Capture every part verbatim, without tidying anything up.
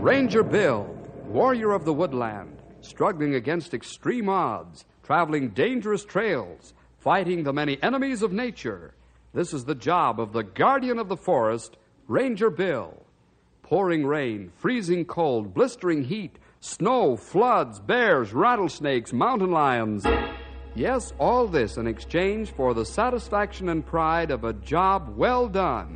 Ranger Bill, warrior of the woodland, struggling against extreme odds, traveling dangerous trails, fighting the many enemies of nature. This is the job of the guardian of the forest, Ranger Bill. Pouring rain, freezing cold, blistering heat, snow, floods, bears, rattlesnakes, mountain lions. Yes, all this in exchange for the satisfaction and pride of a job well done.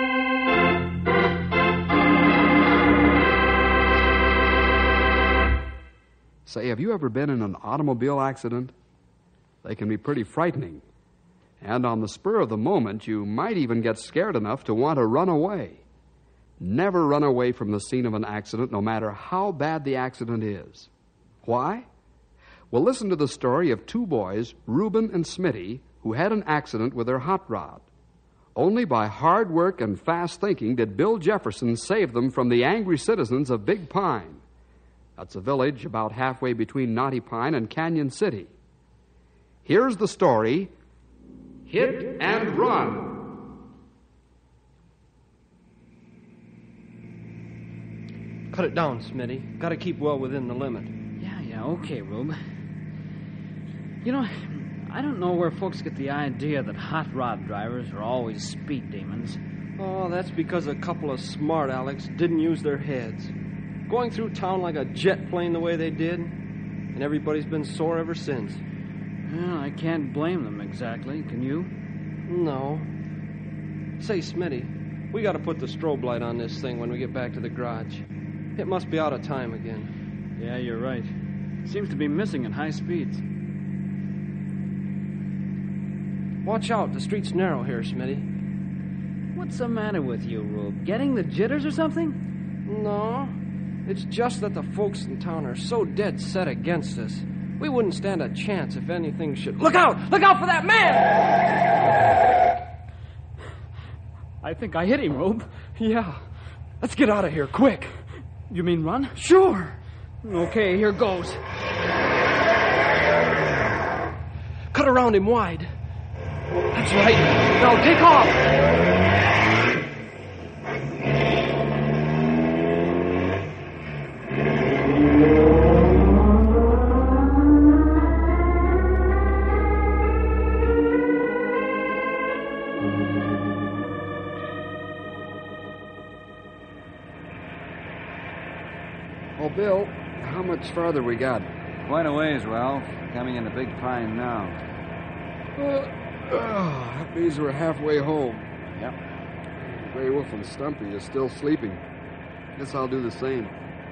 Say, have you ever been in an automobile accident? They can be pretty frightening. And on the spur of the moment, you might even get scared enough to want to run away. Never run away from the scene of an accident, no matter how bad the accident is. Why? Well, listen to the story of two boys, Reuben and Smitty, who had an accident with their hot rod. Only by hard work and fast thinking did Bill Jefferson save them from the angry citizens of Big Pine. That's a village about halfway between Knotty Pine and Canyon City. Here's the story, Hit and Run. Cut it down, Smitty. Got to keep well within the limit. Yeah, yeah, okay, Rube. You know, I don't know where folks get the idea that hot rod drivers are always speed demons. Oh, that's because a couple of smart Alecs didn't use their heads. Going through town like a jet plane the way they did, and everybody's been sore ever since. Well, I can't blame them exactly, can you? No. Say, Smitty, we got to put the strobe light on this thing when we get back to the garage. It must be out of time again. Yeah, you're right. It seems to be missing at high speeds. Watch out, the street's narrow here, Smitty. What's the matter with you, Rube? Getting the jitters or something? No. It's just that the folks in town are so dead set against us. We wouldn't stand a chance if anything should... Look out! Look out for that man! I think I hit him, Rube. Yeah. Let's get out of here, quick. You mean run? Sure. Okay, here goes. Cut around him wide. That's right. Now take off. Oh, Bill, how much farther we got? Quite a ways, Ralph. Coming into Big Pine now. Uh, oh, that means we're halfway home. Yep. Gray Wolf and Stumpy are still sleeping. Guess I'll do the same.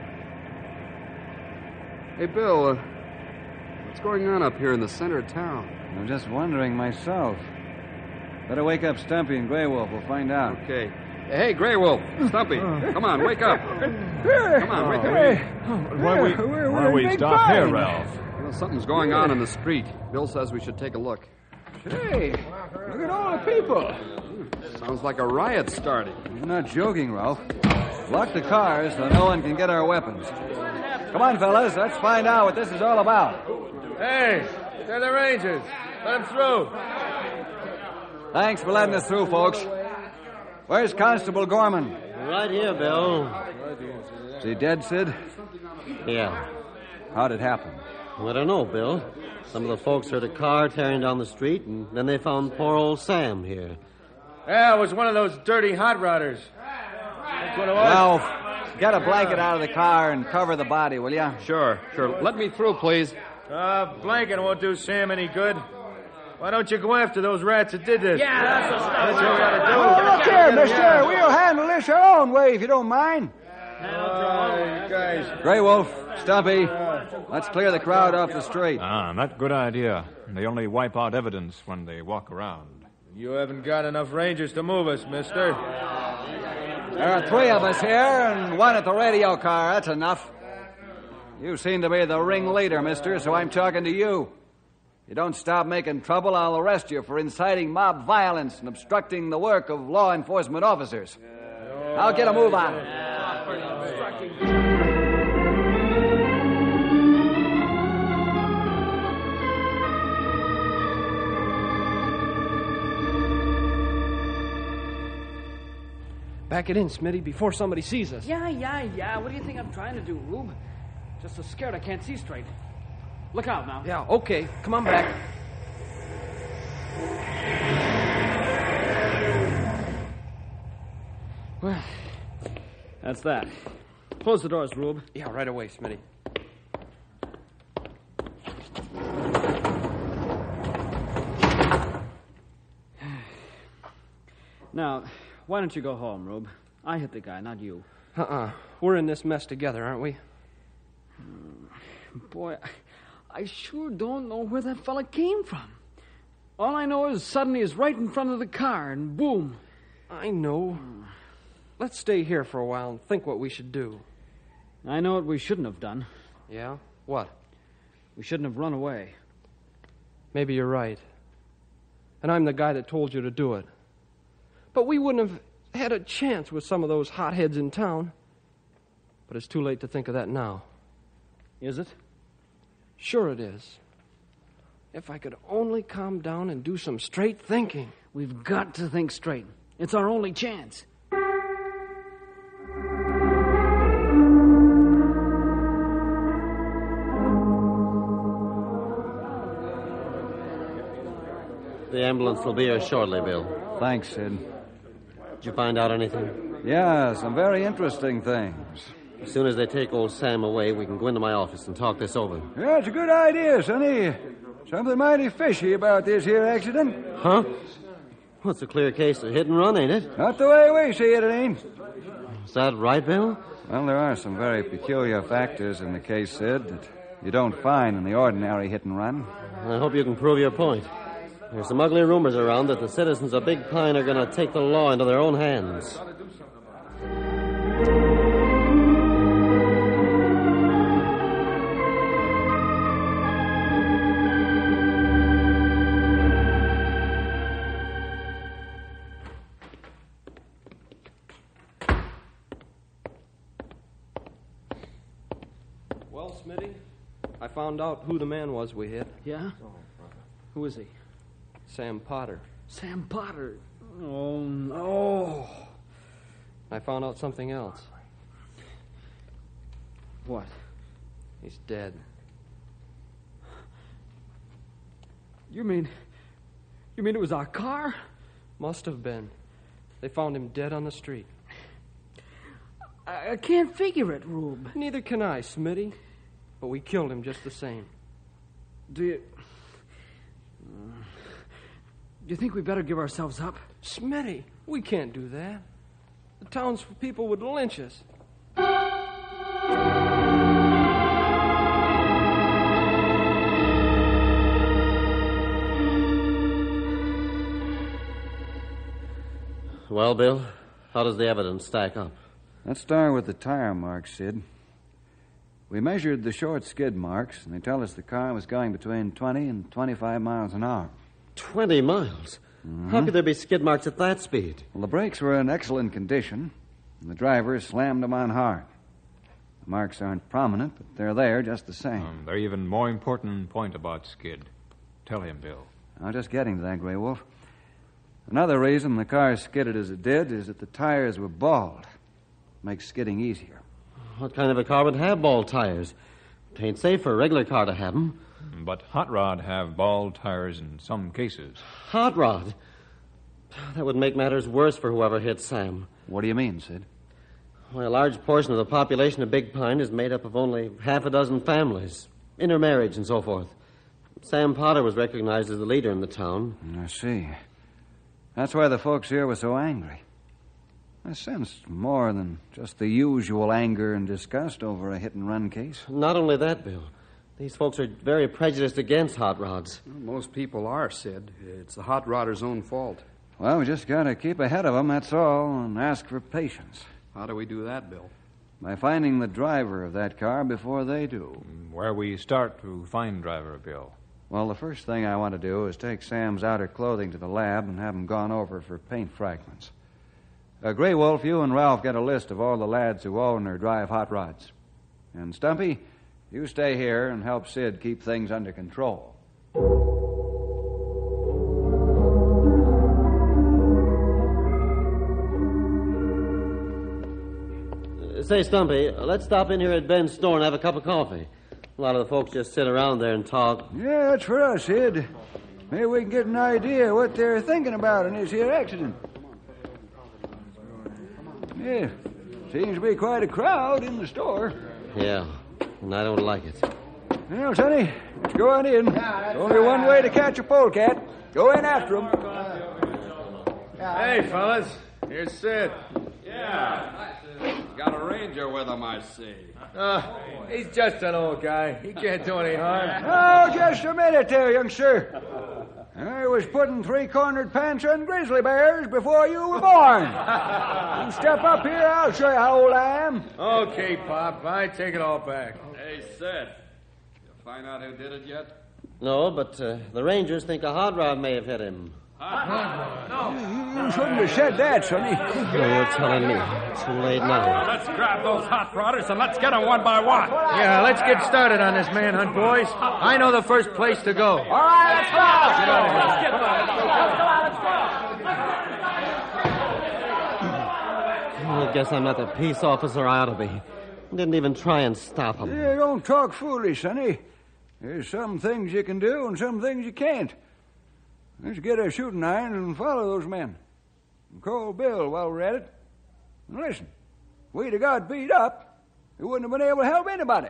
Hey, Bill, uh, what's going on up here in the center of town? I'm just wondering myself. Better wake up Stumpy and Gray Wolf. We'll find out. Okay. Hey, Gray Wolf, Stumpy, come on, wake up. Come on, wake up. Why we, why we stop here, Ralph? Well, something's going on in the street. Bill says we should take a look. Hey, look at all the people. Sounds like a riot starting. You're not joking, Ralph. Lock the cars so no one can get our weapons. Come on, fellas, let's find out what this is all about. Hey, they're the Rangers. Let them through. Thanks for letting us through, folks. Where's Constable Gorman? Right here, Bill. Is he dead, Sid? Yeah. How'd it happen? Well, I don't know, Bill. Some of the folks heard a car tearing down the street, and then they found poor old Sam here. Yeah, it was one of those dirty hot rodders. That's what it was. Ralph, get a blanket out of the car and cover the body, will you? Sure, sure. Let me through, please. Uh, blanket won't do Sam any good. Why don't you go after those rats that did this? Yeah, that's the stuff. That's what we gotta do. Oh, look here, mister. We'll handle this our own way if you don't mind. Uh, guys. Gray Wolf, Stumpy, let's clear the crowd off the street. Ah, not good idea. They only wipe out evidence when they walk around. You haven't got enough Rangers to move us, mister. There are three of us here and one at the radio car. That's enough. You seem to be the ringleader, mister, so I'm talking to you. You don't stop making trouble, I'll arrest you for inciting mob violence and obstructing the work of law enforcement officers. I'll get a move on. Back it in, Smitty, before somebody sees us. Yeah, yeah, yeah. What do you think I'm trying to do, Rube? Just so scared I can't see straight. Look out now. Yeah, okay. Come on back. Well, that's that. Close the doors, Rube. Yeah, right away, Smitty. Now, why don't you go home, Rube? I hit the guy, not you. Uh-uh. We're in this mess together, aren't we? Boy, I, I sure don't know where that fella came from. All I know is suddenly he's right in front of the car, and boom. I know. Let's stay here for a while and think what we should do. I know what we shouldn't have done. Yeah? What? We shouldn't have run away. Maybe you're right. And I'm the guy that told you to do it. But we wouldn't have had a chance with some of those hotheads in town. But it's too late to think of that now. Is it? Sure it is. If I could only calm down and do some straight thinking. We've got to think straight. It's our only chance. The ambulance will be here shortly, Bill. Thanks, Sid. Did you find out anything? Yeah, some very interesting things. As soon as they take old Sam away, we can go into my office and talk this over. Yeah, it's a good idea, Sonny. Something mighty fishy about this here accident. Huh? Well, it's a clear case of hit and run, ain't it? Not the way we see it, it ain't. Is that right, Bill? Well, there are some very peculiar factors in the case, Sid, that you don't find in the ordinary hit and run. I hope you can prove your point. There's some ugly rumors around that the citizens of Big Pine are going to take the law into their own hands. Well, Smitty, I found out who the man was we hit. Yeah? Who is he? Sam Potter. Sam Potter. Oh, no. I found out something else. What? He's dead. You mean... You mean it was our car? Must have been. They found him dead on the street. I, I can't figure it, Rube. Neither can I, Smitty. But we killed him just the same. Do you... Do you think we better give ourselves up? Smitty, we can't do that. The townspeople would lynch us. Well, Bill, how does the evidence stack up? Let's start with the tire marks, Sid. We measured the short skid marks, and they tell us the car was going between twenty and twenty-five miles an hour. Twenty miles? Mm-hmm. How could there be skid marks at that speed? Well, the brakes were in excellent condition, and the driver slammed them on hard. The marks aren't prominent, but they're there just the same. Um, they're even more important point about skid. Tell him, Bill. I'll just get into that, Grey Wolf. Another reason the car skidded as it did is that the tires were bald. Makes skidding easier. What kind of a car would have bald tires? It ain't safe for a regular car to have them. But hot rod have bald tires in some cases. Hot rod? That would make matters worse for whoever hit Sam. What do you mean, Sid? Why, a large portion of the population of Big Pine is made up of only half a dozen families, intermarriage and so forth. Sam Potter was recognized as the leader in the town. I see. That's why the folks here were so angry. I sensed more than just the usual anger and disgust over a hit-and-run case. Not only that, Bill. These folks are very prejudiced against hot rods. Well, most people are, Sid. It's the hot rodder's own fault. Well, we just got to keep ahead of them, that's all, and ask for patience. How do we do that, Bill? By finding the driver of that car before they do. Where we start to find driver, Bill? Well, the first thing I want to do is take Sam's outer clothing to the lab and have them gone over for paint fragments. Uh, Grey Wolf, you and Ralph get a list of all the lads who own or drive hot rods. And Stumpy, you stay here and help Sid keep things under control. Say, Stumpy, let's stop in here at Ben's store and have a cup of coffee. A lot of the folks just sit around there and talk. Yeah, that's for us, Sid. Maybe we can get an idea what they're thinking about in this here accident. Yeah, seems to be quite a crowd in the store. Yeah, and I don't like it. Well, Sonny, let's go on in. There's only one way to catch a polecat. Go in after him. Hey, fellas, here's Sid. Yeah. Got a ranger with him, I see. Uh, he's just an old guy. He can't do any harm. Oh, just a minute there, youngster. I was putting three-cornered pants on grizzly bears before you were born. You step up here, I'll show you how old I am. Okay, Pop, I take it all back. Hey, Sid. You find out who did it yet? No, but uh, the Rangers think a hot rod may have hit him. You shouldn't have said that, Sonny. Oh, you're telling me. Too late now. Let's grab those hot rodders and let's get them one by one. Yeah, let's get started on this manhunt, boys. I know the first place to go. All right, let's go. Get on Let's get them. I guess I'm not the peace officer I ought to be. Didn't even try and stop him. Yeah, don't talk foolish, Sonny. There's some things you can do and some things you can't. Let's get our shooting irons and follow those men. And call Bill while we're at it. And listen, if we'd have got beat up, we wouldn't have been able to help anybody.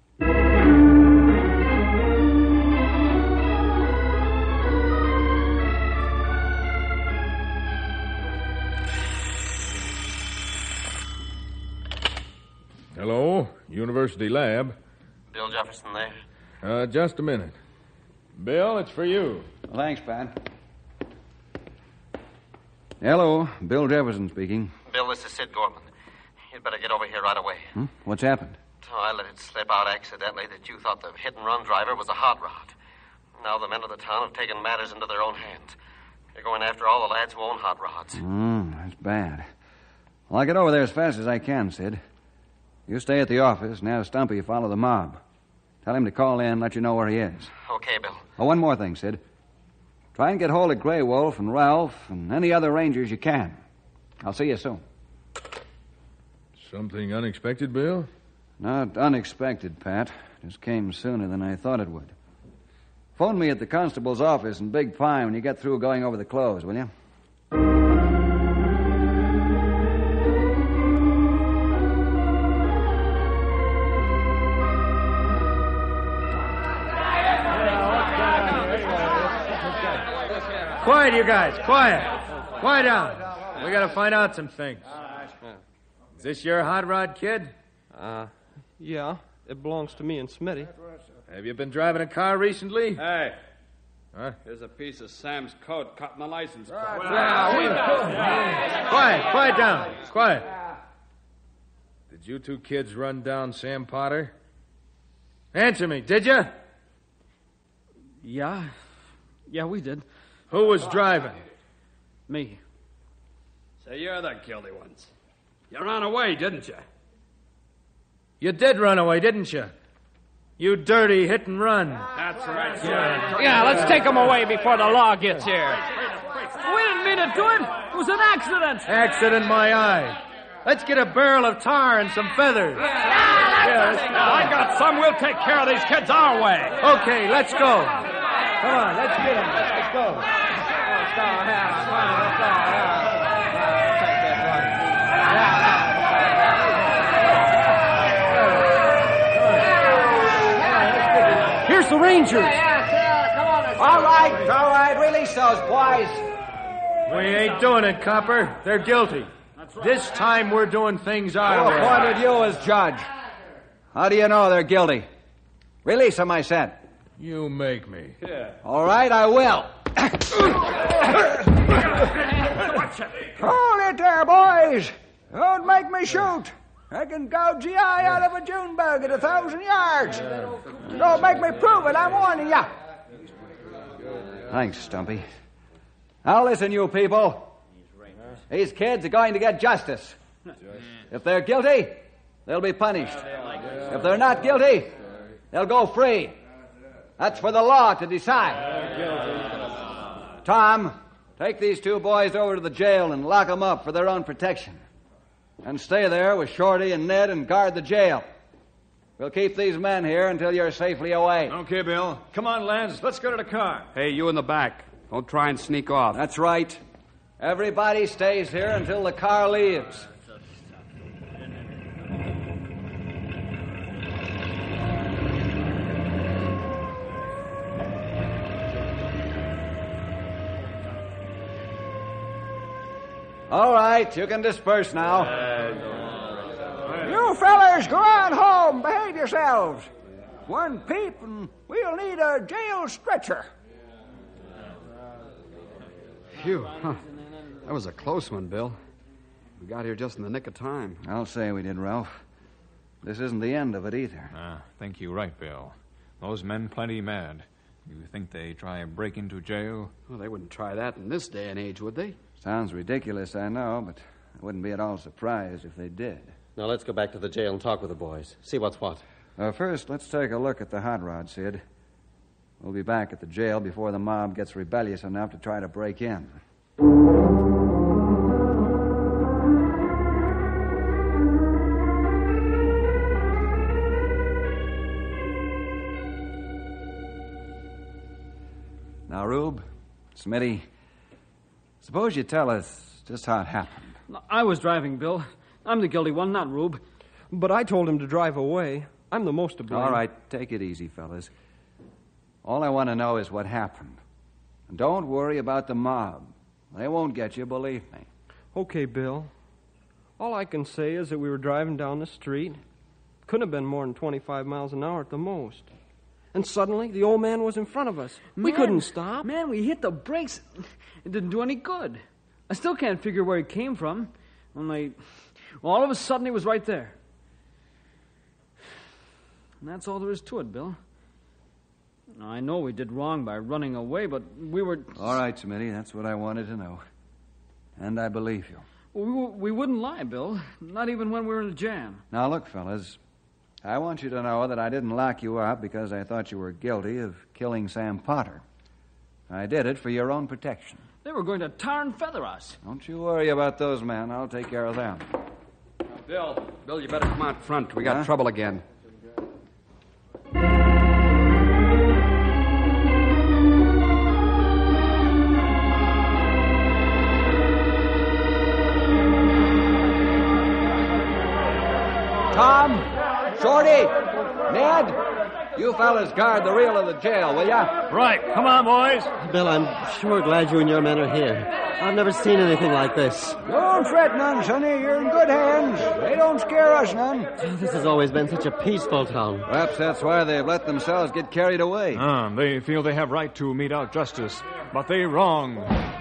Hello, University Lab. Bill Jefferson there? Uh, just a minute. Bill, it's for you. Thanks, Pat. Hello, Bill Jefferson speaking. Bill, this is Sid Gorman. You'd better get over here right away. Hmm? What's happened? Oh, I let it slip out accidentally that you thought the hit-and-run driver was a hot rod. Now the men of the town have taken matters into their own hands. They're going after all the lads who own hot rods. Hmm, that's bad. Well, I'll get over there as fast as I can, Sid. You stay at the office and have Stumpy follow the mob. Tell him to call in and let you know where he is. Okay, Bill. Oh, one more thing, Sid. Try and get hold of Grey Wolf and Ralph and any other rangers you can. I'll see you soon. Something unexpected, Bill? Not unexpected, Pat. Just came sooner than I thought it would. Phone me at the constable's office in Big Pine when you get through going over the clothes, will you? Quiet, you guys. Quiet. Quiet down. We gotta find out some things. Is this your hot rod, kid? Uh, yeah. It belongs to me and Smitty. Have you been driving a car recently? Hey. Huh? Here's a piece of Sam's coat cutting the license plate. Quiet. Quiet down. Quiet. Did you two kids run down Sam Potter? Answer me, did you? Yeah. Yeah, we did. Who was driving? Me. So you're the guilty ones. You ran away, didn't you? You did run away, didn't you? You dirty hit and run. That's right. Yeah. Yeah, let's take them away before the law gets here. We didn't mean to do it. It was an accident. Accident, my eye. Let's get a barrel of tar and some feathers. Yeah, let's go. I got some. We'll take care of these kids our way. Okay, let's go. Come on, let's get them. Let's go. Here's the Rangers. All right, all right, release those boys. We ain't doing it, Copper. They're guilty. This time we're doing things our Who way. appointed you as judge? How do you know they're guilty? Release them, I said. You make me. All right, I will. Hold it there, boys. Don't make me shoot. I can gouge the eye out of a June bug at a thousand yards. Don't make me prove it, I'm warning you. Thanks, Stumpy. Now listen, you people. These kids are going to get justice. If they're guilty, they'll be punished. If they're not guilty, they'll go free. That's for the law to decide. Tom, take these two boys over to the jail and lock them up for their own protection. And stay there with Shorty and Ned and guard the jail. We'll keep these men here until you're safely away. Okay, Bill. Come on, Lance. Let's go to the car. Hey, you in the back. Don't try and sneak off. That's right. Everybody stays here until the car leaves. All right, you can disperse now. You fellas, go on home. Behave yourselves. One peep, and we'll need a jail stretcher. Phew. Huh. That was a close one, Bill. We got here just in the nick of time. I'll say we did, Ralph. This isn't the end of it either. Ah, think you're right, Bill. Those men plenty mad. You think they try and break into jail? Well, they wouldn't try that in this day and age, would they? Sounds ridiculous, I know, but I wouldn't be at all surprised if they did. Now, let's go back to the jail and talk with the boys. See what's what. Uh, first, let's take a look at the hot rod, Sid. We'll be back at the jail before the mob gets rebellious enough to try to break in. Now, Rube, Smitty, suppose you tell us just how it happened. I was driving, Bill. I'm the guilty one, not Rube. But I told him to drive away. I'm the most to blame. All right, take it easy, fellas. All I want to know is what happened. And don't worry about the mob. They won't get you, believe me. Okay, Bill. All I can say is that we were driving down the street. Couldn't have been more than twenty-five miles an hour at the most. And suddenly, the old man was in front of us. We Man, couldn't stop. Man, we hit the brakes. It didn't do any good. I still can't figure where he came from. Only, well, all of a sudden, he was right there. And that's all there is to it, Bill. Now, I know we did wrong by running away, but we were... All right, Smitty, that's what I wanted to know. And I believe you. We, we wouldn't lie, Bill. Not even when we were in a jam. Now, look, fellas. I want you to know that I didn't lock you up because I thought you were guilty of killing Sam Potter. I did it for your own protection. They were going to tar and feather us. Don't you worry about those men. I'll take care of them. Bill, Bill, you better come out front. We got Huh? trouble again. Tom, Shorty, Ned, you fellas guard the rear of the jail, will ya? Right. Come on, boys. Bill, I'm sure glad you and your men are here. I've never seen anything like this. Don't fret none, Sonny. You're in good hands. They don't scare us none. This has always been such a peaceful town. Perhaps that's why they've let themselves get carried away. Ah, they feel they have right to mete out justice, but they wrong.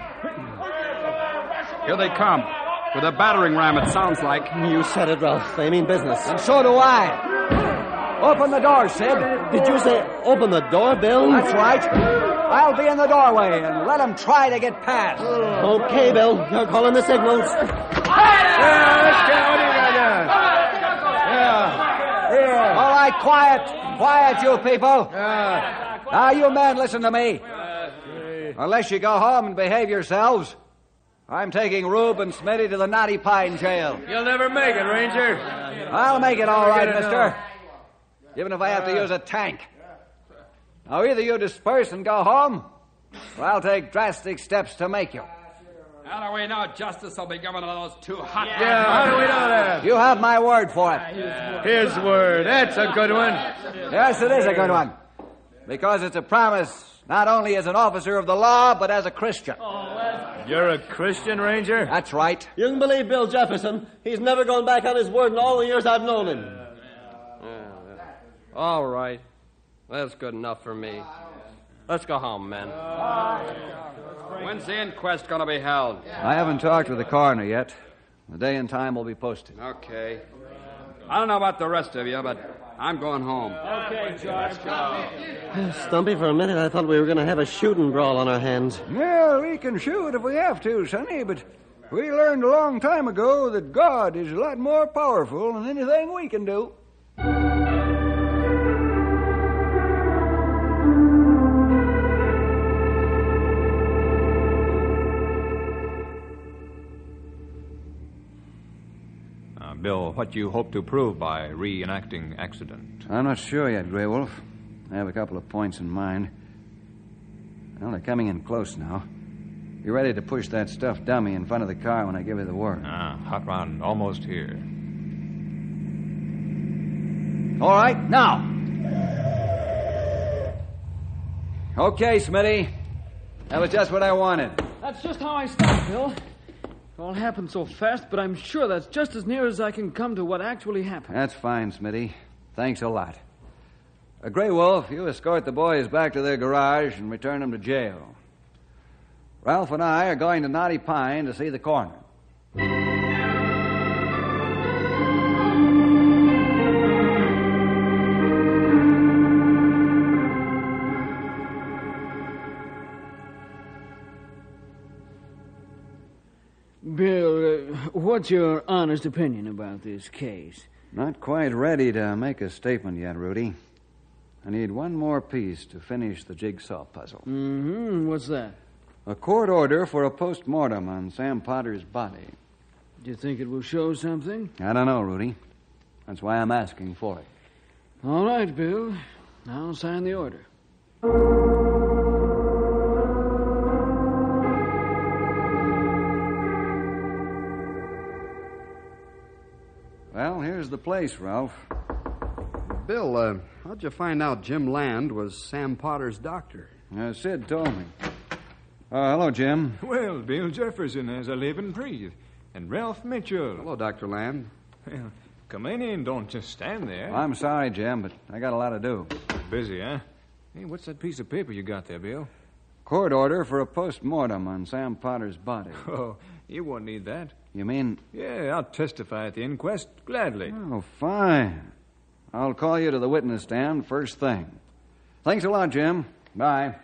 Here they come. With a battering ram, it sounds like. You said it, Ralph. They mean business. And so do I. Open the door, Sid. Did you say open the door, Bill? That's right. I'll be in the doorway and let them try to get past. Okay, Bill. You're calling the signals. Yeah, let's get what you got. Yeah. Yeah. All right, quiet. Quiet, you people. Yeah. Now, you men, listen to me. Unless you go home and behave yourselves, I'm taking Rube and Smitty to the Knotty Pine jail. You'll never make it, Ranger. I'll make it all right, Get it mister. Even if I have to use a tank. Now, either you disperse and go home, or I'll take drastic steps to make you. How do we know justice will be given to those two hot Yeah, how do we know that? You have my word for it. His word. That's a good one. Yes, it is a good one. Because it's a promise not only as an officer of the law, but as a Christian. You're a Christian, Ranger? That's right. You can believe Bill Jefferson. He's never gone back on his word in all the years I've known him. All right. That's good enough for me. Let's go home, men. When's the inquest going to be held? I haven't talked with the coroner yet. The day and time will be posted. Okay. I don't know about the rest of you, but I'm going home. Stumpy, for a minute I thought we were going to have a shooting brawl on our hands. Well, we can shoot if we have to, Sonny, but we learned a long time ago that God is a lot more powerful than anything we can do. Uh, Bill, what do you hope to prove by reenacting accident? I'm not sure yet, Grey Wolf. I have a couple of points in mind. Well, they're coming in close now. Be ready to push that stuffed dummy in front of the car when I give you the word. Ah, hot rod almost here. All right, now. Okay, Smitty. That was just what I wanted. That's just how I stopped, Bill. It all happened so fast, but I'm sure that's just as near as I can come to what actually happened. That's fine, Smitty. Thanks a lot. Uh, Grey Wolf, you escort the boys back to their garage and return them to jail. Ralph and I are going to Knotty Pine to see the coroner. Bill, uh, what's your honest opinion about this case? Not quite ready to make a statement yet, Rudy. I need one more piece to finish the jigsaw puzzle. Mm-hmm. What's that? A court order for a post-mortem on Sam Potter's body. Do you think it will show something? I don't know, Rudy. That's why I'm asking for it. All right, Bill. I'll sign the order. Well, here's the place, Ralph. Bill, uh, how'd you find out Jim Land was Sam Potter's doctor? Uh, Sid told me. Uh, hello, Jim. Well, Bill Jefferson has a live and breathe. And Ralph Mitchell. Hello, Doctor Land. Well, come in and don't just stand there. Well, I'm sorry, Jim, but I got a lot to do. Busy, huh? Hey, what's that piece of paper you got there, Bill? Court order for a post-mortem on Sam Potter's body. Oh, you won't need that. You mean? Yeah, I'll testify at the inquest, gladly. Oh, fine. I'll call you to the witness stand first thing. Thanks a lot, Jim. Bye.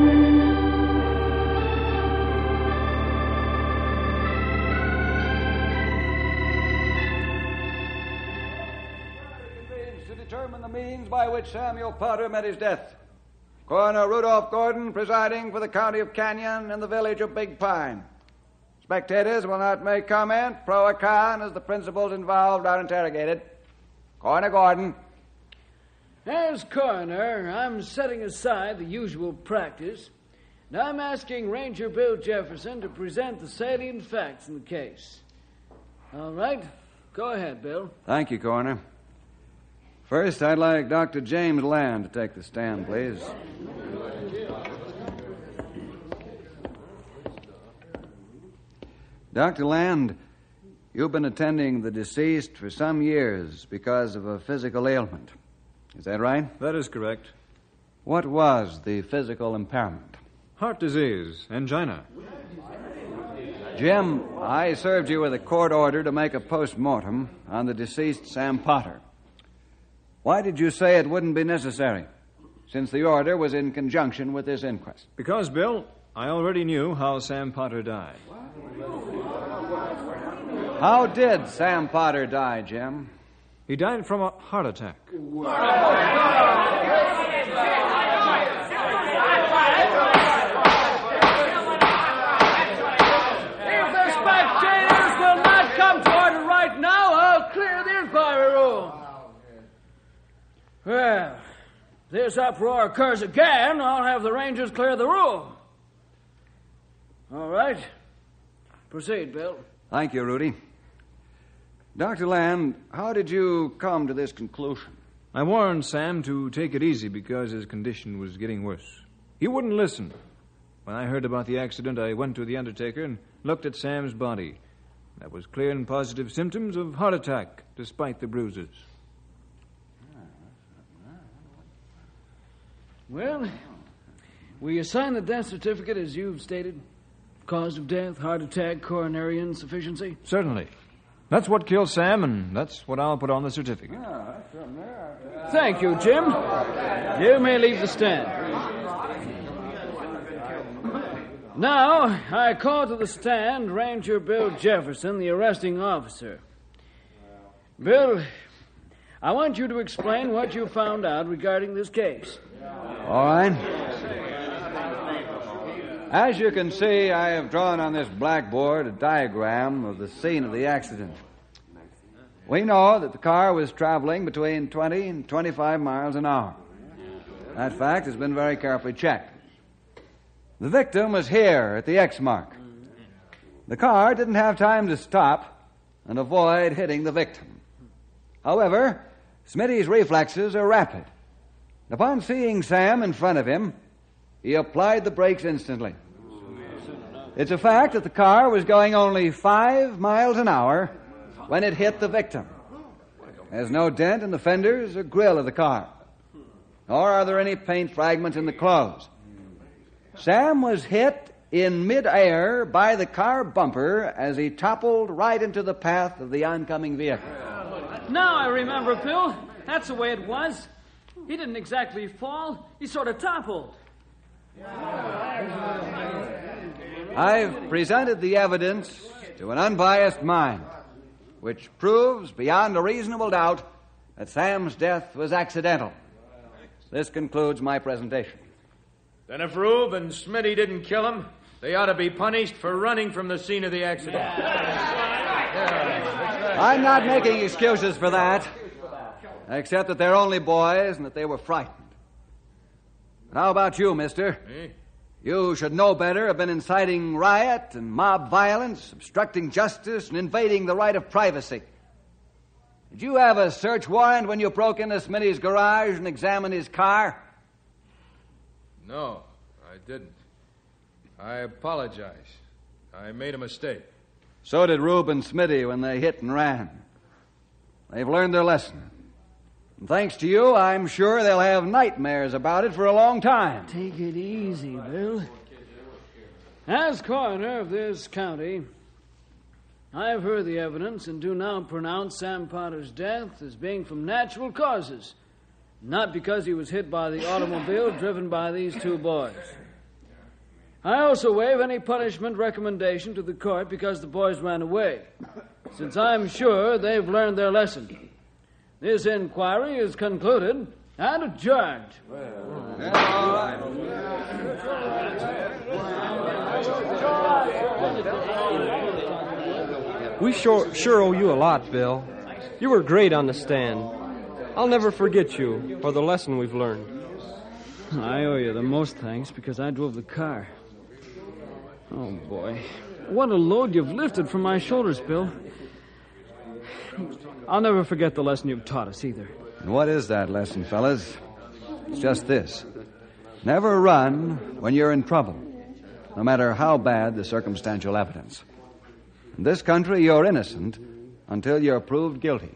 To determine the means by which Samuel Potter met his death. Coroner Rudolph Gordon presiding for the county of Canyon and the village of Big Pine. Spectators will not make comment, pro or con, as the principals involved are interrogated. Coroner Gordon. As coroner, I'm setting aside the usual practice, and I'm asking Ranger Bill Jefferson to present the salient facts in the case. All right? Go ahead, Bill. Thank you, Coroner. First, I'd like Doctor James Land to take the stand, please. Doctor Land, you've been attending the deceased for some years because of a physical ailment. Is that right? That is correct. What was the physical impairment? Heart disease, angina. Jim, I served you with a court order to make a post-mortem on the deceased Sam Potter. Why did you say it wouldn't be necessary, since the order was in conjunction with this inquest? Because, Bill, I already knew how Sam Potter died. How did Sam Potter die, Jim? He died from a heart attack. If the spectators will not come to order right now, I'll clear the inquiry room. Well, if this uproar occurs again, I'll have the Rangers clear the room. All right. Proceed, Bill. Thank you, Rudy. Doctor Land, how did you come to this conclusion? I warned Sam to take it easy because his condition was getting worse. He wouldn't listen. When I heard about the accident, I went to the undertaker and looked at Sam's body. That was clear and positive symptoms of heart attack, despite the bruises. Well, will you sign the death certificate as you've stated? Cause of death, heart attack, coronary insufficiency? Certainly. That's what killed Sam, and that's what I'll put on the certificate. Thank you, Jim. You may leave the stand. Now, I call to the stand Ranger Bill Jefferson, the arresting officer. Bill, I want you to explain what you found out regarding this case. All right. As you can see, I have drawn on this blackboard a diagram of the scene of the accident. We know that the car was traveling between twenty and twenty-five miles an hour. That fact has been very carefully checked. The victim was here at the X mark. The car didn't have time to stop and avoid hitting the victim. However, Smitty's reflexes are rapid. Upon seeing Sam in front of him, he applied the brakes instantly. It's a fact that the car was going only five miles an hour when it hit the victim. There's no dent in the fenders or grill of the car, nor are there any paint fragments in the clothes. Sam was hit in midair by the car bumper as he toppled right into the path of the oncoming vehicle. Now I remember, Bill. That's the way it was. He didn't exactly fall. He sort of toppled. I've presented the evidence to an unbiased mind, which proves beyond a reasonable doubt that Sam's death was accidental. This concludes my presentation. Then if Rube and Smitty didn't kill him, they ought to be punished for running from the scene of the accident. I'm not making excuses for that, except that they're only boys and that they were frightened. But how about you, mister? Me? You should know better, have been inciting riot and mob violence, obstructing justice, and invading the right of privacy. Did you have a search warrant when you broke into Smitty's garage and examined his car? No, I didn't. I apologize. I made a mistake. So did Rube and Smitty when they hit and ran. They've learned their lesson. And thanks to you, I'm sure they'll have nightmares about it for a long time. Take it easy, Bill. As coroner of this county, I have heard the evidence and do now pronounce Sam Potter's death as being from natural causes, not because he was hit by the automobile driven by these two boys. I also waive any punishment recommendation to the court because the boys ran away, since I'm sure they've learned their lesson. This inquiry is concluded and adjourned. We sure, sure owe you a lot, Bill. You were great on the stand. I'll never forget you or the lesson we've learned. I owe you the most thanks because I drove the car. Oh, boy. What a load you've lifted from my shoulders, Bill. I'll never forget the lesson you've taught us either. And what is that lesson, fellas? It's just this. Never run when you're in trouble, no matter how bad the circumstantial evidence. In this country, you're innocent until you're proved guilty.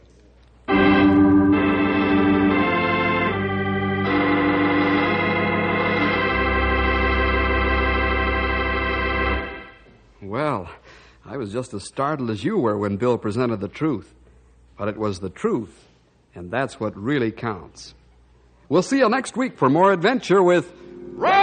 Well, I was just as startled as you were when Bill presented the truth. But it was the truth, and that's what really counts. We'll see you next week for more adventure with Ray!